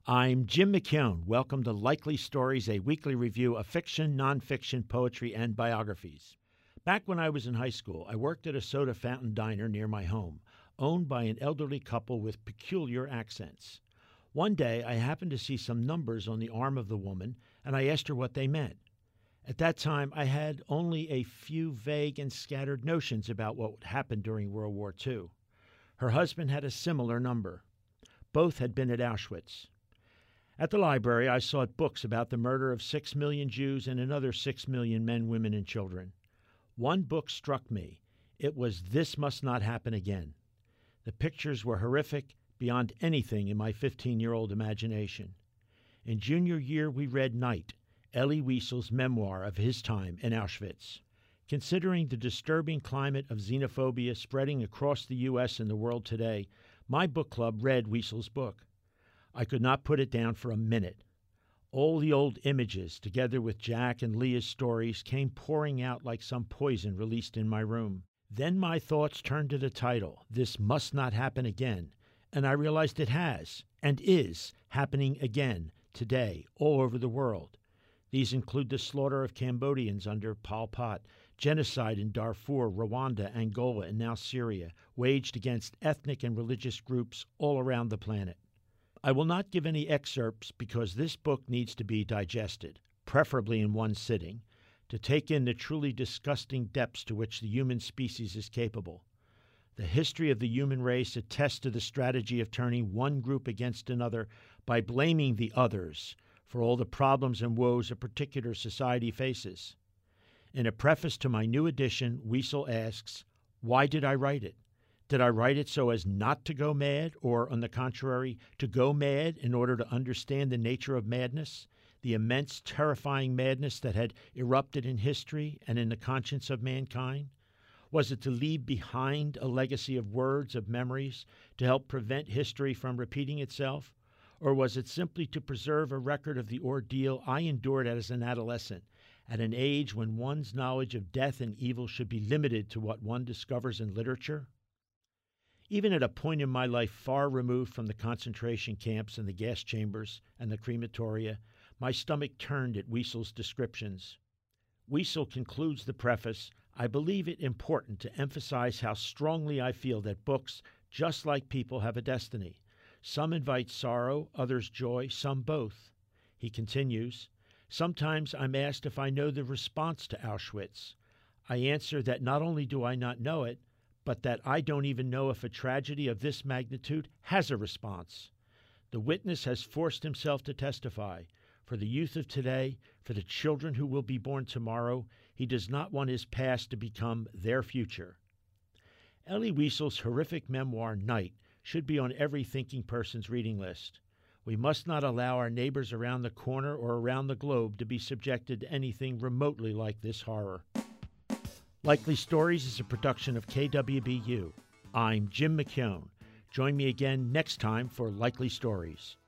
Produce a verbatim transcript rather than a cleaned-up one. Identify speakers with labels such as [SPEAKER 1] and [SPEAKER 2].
[SPEAKER 1] I'm Jim McKeown. Welcome to Likely Stories, a weekly review of fiction, nonfiction, poetry, and biographies. Back when I was in high school, I worked at a soda fountain diner near my home, owned by an elderly couple with peculiar accents. One day, I happened to see some numbers on the arm of the woman, and I asked her what they meant. At that time, I had only a few vague and scattered notions about what happened during World War Two. Her husband had a similar number. Both had been at Auschwitz. At the library, I sought books about the murder of six million Jews and another six million men, women, and children. One book struck me. It was This Must Not Happen Again. The pictures were horrific beyond anything in my fifteen-year-old imagination. In junior year, we read Night, Elie Wiesel's memoir of his time in Auschwitz. Considering the disturbing climate of xenophobia spreading across the U S and the world today, my book club read Wiesel's book. I could not put it down for a minute. All the old images, together with Jack and Leah's stories, came pouring out like some poison released in my room. Then my thoughts turned to the title, This Must Not Happen Again, and I realized it has, and is, happening again, today, all over the world. These include the slaughter of Cambodians under Pol Pot, genocide in Darfur, Rwanda, Angola, and now Syria, waged against ethnic and religious groups all around the planet. I will not give any excerpts because this book needs to be digested, preferably in one sitting, to take in the truly disgusting depths to which the human species is capable. The history of the human race attests to the strategy of turning one group against another by blaming the others for all the problems and woes a particular society faces. In a preface to my new edition, Wiesel asks, why did I write it? Did I write it so as not to go mad, or, on the contrary, to go mad in order to understand the nature of madness, the immense, terrifying madness that had erupted in history and in the conscience of mankind? Was it to leave behind a legacy of words, of memories, to help prevent history from repeating itself? Or was it simply to preserve a record of the ordeal I endured as an adolescent, at an age when one's knowledge of death and evil should be limited to what one discovers in literature? Even at a point in my life far removed from the concentration camps and the gas chambers and the crematoria, my stomach turned at Wiesel's descriptions. Wiesel concludes the preface, I believe it important to emphasize how strongly I feel that books, just like people, have a destiny. Some invite sorrow, others joy, some both. He continues, sometimes I'm asked if I know the response to Auschwitz. I answer that not only do I not know it, but that I don't even know if a tragedy of this magnitude has a response. The witness has forced himself to testify. For the youth of today, for the children who will be born tomorrow, he does not want his past to become their future. Elie Wiesel's horrific memoir, Night, should be on every thinking person's reading list. We must not allow our neighbors around the corner or around the globe to be subjected to anything remotely like this horror. Likely Stories is a production of K W B U. I'm Jim McKeown. Join me again next time for Likely Stories.